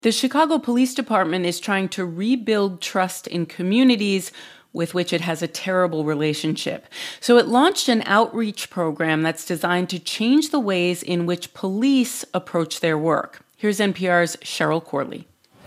The Chicago Police Department is trying to rebuild trust in communities with which it has a terrible relationship. So it launched an outreach program that's designed to change the ways in which police approach their work. Here's NPR's Cheryl Corley.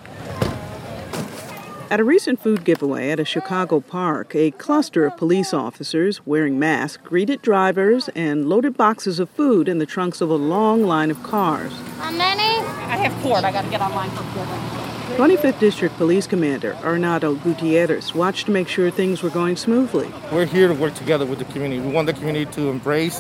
At a recent food giveaway at a Chicago park, a cluster of police officers wearing masks greeted drivers and loaded boxes of food in the trunks of a long line of cars. How many? I have 4. I got to get online for 4. 25th District Police Commander Arnaldo Gutierrez watched to make sure things were going smoothly. We're here to work together with the community. We want the community to embrace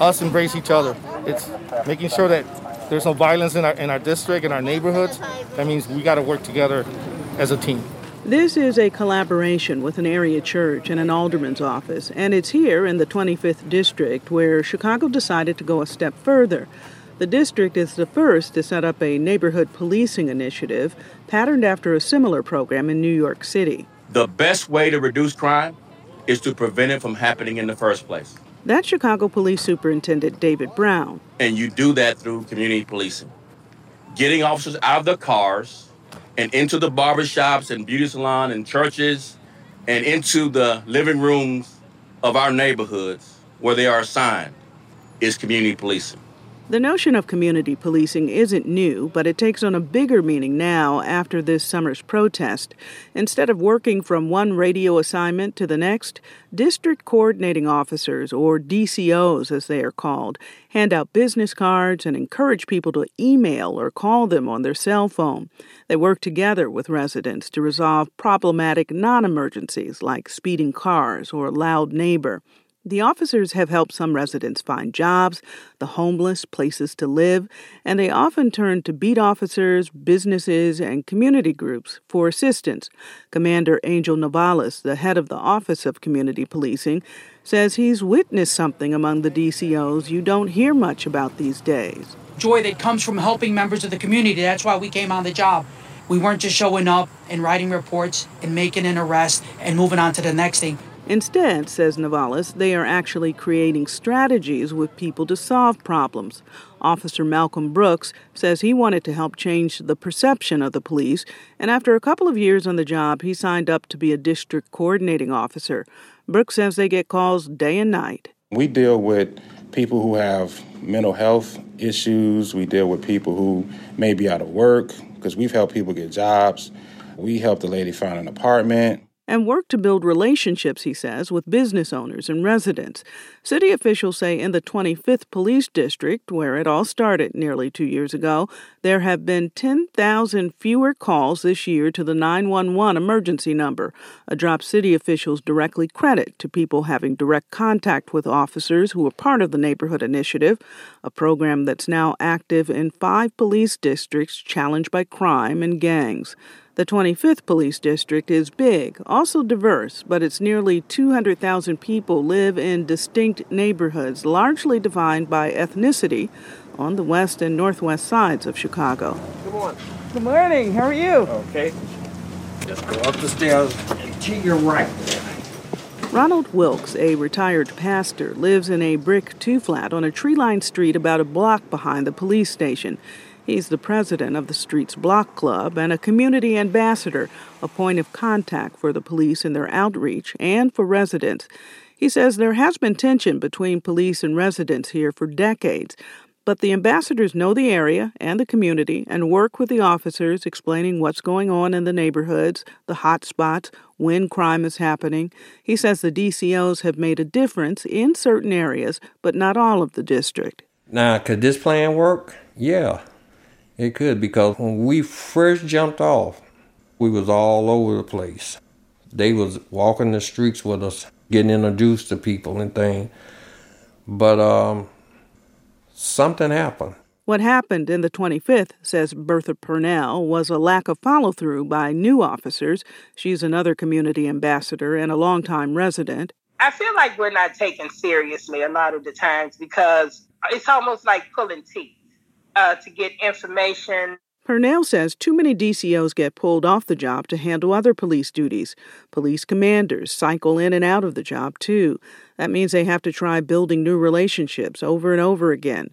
each other. It's making sure that there's no violence in our district, in our neighborhoods. That means we got to work together as a team. This is a collaboration with an area church and an alderman's office, and it's here in the 25th District where Chicago decided to go a step further. The district is the first to set up a neighborhood policing initiative patterned after a similar program in New York City. The best way to reduce crime is to prevent it from happening in the first place. That's Chicago Police Superintendent David Brown. And you do that through community policing. Getting officers out of their cars and into the barbershops and beauty salons and churches and into the living rooms of our neighborhoods where they are assigned is community policing. The notion of community policing isn't new, but it takes on a bigger meaning now after this summer's protest. Instead of working from one radio assignment to the next, district coordinating officers, or DCOs as they are called, hand out business cards and encourage people to email or call them on their cell phone. They work together with residents to resolve problematic non-emergencies like speeding cars or a loud neighbor. The officers have helped some residents find jobs, the homeless places to live, and they often turn to beat officers, businesses, and community groups for assistance. Commander Angel Navales, the head of the Office of Community Policing, says he's witnessed something among the DCOs you don't hear much about these days. Joy that comes from helping members of the community. That's why we came on the job. We weren't just showing up and writing reports and making an arrest and moving on to the next thing. Instead, says Navales, they are actually creating strategies with people to solve problems. Officer Malcolm Brooks says he wanted to help change the perception of the police, and after a couple of years on the job, he signed up to be a district coordinating officer. Brooks says they get calls day and night. We deal with people who have mental health issues. We deal with people who may be out of work because we've helped people get jobs. We helped a lady find an apartment. And work to build relationships, he says, with business owners and residents. City officials say in the 25th Police District, where it all started nearly 2 years ago, there have been 10,000 fewer calls this year to the 911 emergency number, a drop city officials directly credit to people having direct contact with officers who are part of the Neighborhood Initiative, a program that's now active in 5 police districts challenged by crime and gangs. The 25th Police District is big, also diverse, but its nearly 200,000 people live in distinct neighborhoods, largely defined by ethnicity, on the west and northwest sides of Chicago. Good morning. Good morning. How are you? Okay. Just go up the stairs and to your right. Ronald Wilkes, a retired pastor, lives in a brick two-flat on a tree-lined street about a block behind the police station. He's the president of the street's block club and a community ambassador, a point of contact for the police in their outreach and for residents. He says there has been tension between police and residents here for decades, but the ambassadors know the area and the community and work with the officers explaining what's going on in the neighborhoods, the hot spots, when crime is happening. He says the DCOs have made a difference in certain areas, but not all of the district. Now, could this plan work? Yeah. It could, because when we first jumped off, we was all over the place. They was walking the streets with us, getting introduced to people and things. But something happened. What happened in the 25th, says Bertha Purnell, was a lack of follow-through by new officers. She's another community ambassador and a longtime resident. I feel like we're not taken seriously a lot of the times because it's almost like pulling teeth. To get information. Purnell says too many DCOs get pulled off the job to handle other police duties. Police commanders cycle in and out of the job, too. That means they have to try building new relationships over and over again.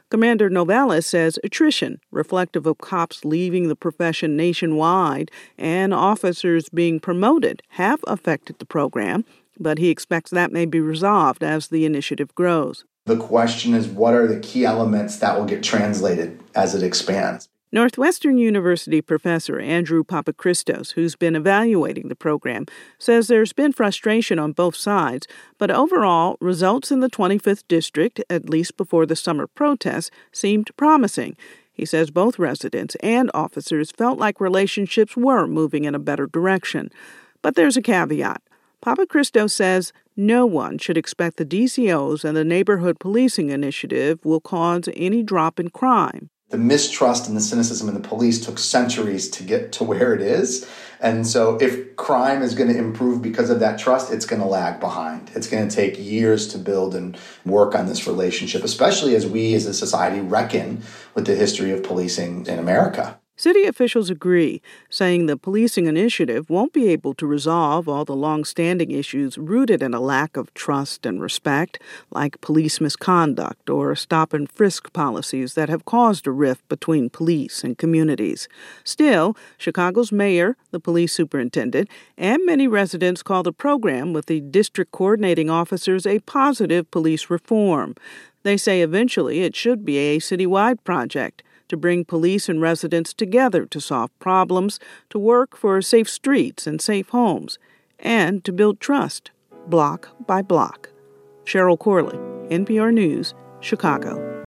Commander Novales says attrition, reflective of cops leaving the profession nationwide and officers being promoted, have affected the program, but he expects that may be resolved as the initiative grows. The question is, what are the key elements that will get translated as it expands? Northwestern University professor Andrew Papachristos, who's been evaluating the program, says there's been frustration on both sides, but overall, results in the 25th District, at least before the summer protests, seemed promising. He says both residents and officers felt like relationships were moving in a better direction. But there's a caveat. Papachristos says no one should expect the DCOs and the Neighborhood Policing Initiative will cause any drop in crime. The mistrust and the cynicism in the police took centuries to get to where it is. And so if crime is going to improve because of that trust, it's going to lag behind. It's going to take years to build and work on this relationship, especially as we as a society reckon with the history of policing in America. City officials agree, saying the policing initiative won't be able to resolve all the long-standing issues rooted in a lack of trust and respect, like police misconduct or stop-and-frisk policies that have caused a rift between police and communities. Still, Chicago's mayor, the police superintendent, and many residents call the program with the district coordinating officers a positive police reform. They say eventually it should be a citywide project to bring police and residents together to solve problems, to work for safe streets and safe homes, and to build trust, block by block. Cheryl Corley, NPR News, Chicago.